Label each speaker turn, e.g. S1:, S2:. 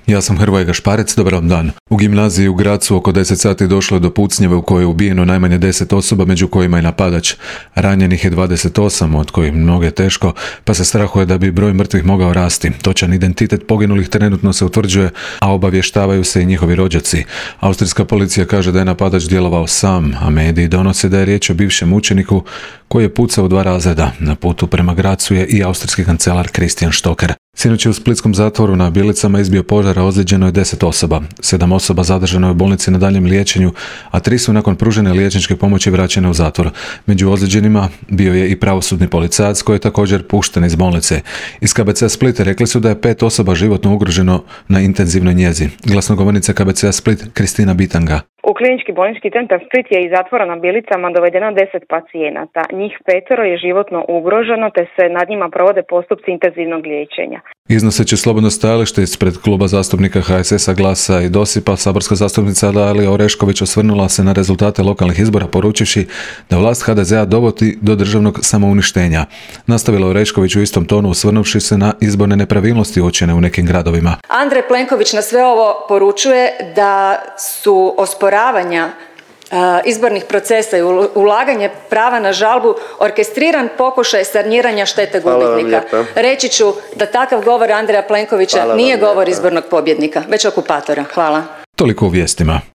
S1: Ja sam Hrvoje Gašparec, dobar vam dan. U gimnaziji u Grazu oko 10 sati došlo je do pucnjave u kojoj je ubijeno najmanje 10 osoba, među kojima je napadač. Ranjenih je 28, od kojih mnoge teško, pa se strahuje da bi broj mrtvih mogao rasti. Točan identitet poginulih trenutno se utvrđuje, a obavještavaju se i njihovi rođaci. Austrijska policija kaže da je napadač djelovao sam, a mediji donose da je riječ o bivšem učeniku koji je pucao u 2 razreda. Na putu prema Grazu je i austrijski kancelar Christian Stocker. Sinoć je u splitskom zatvoru na Bilicama izbio požar, a ozlijeđeno je 10 osoba. 7 osoba zadržano je u bolnici na daljem liječenju, a 3 su nakon pružene liječničke pomoći vraćene u zatvor. Među ozlijeđenima bio je i pravosudni policajac koji je također pušten iz bolnice. Iz KBC Split rekli su da je 5 osoba životno ugroženo na intenzivnoj njezi. Glasnogovornica KBC Split Kristina Bitanga.
S2: U klinički bolnički centar Split je iz zatvora na Bilicama dovedeno 10 pacijenata. Njih 5 je životno ugroženo te se nad njima provode postupci intenzivnog liječenja.
S1: Iznoseći slobodno stajalište ispred kluba zastupnika HSS-a, Glasa i Dosipa, saborska zastupnica Dalija Orešković osvrnula se na rezultate lokalnih izbora poručivši da vlast HDZ-a dovodi do državnog samouništenja. Nastavila Orešković u istom tonu osvrnuvši se na izborne nepravilnosti uočene u nekim gradovima.
S3: Andrej Plenković na sve ovo poručuje da su osporavanja izbornih procesa i ulaganje prava na žalbu orkestriran pokušaj saniranja štete gubitnika. Reći ću da takav govor Andreja Plenkovića nije govor izbornog pobjednika, već okupatora. Hvala.
S1: Toliko u vijestima.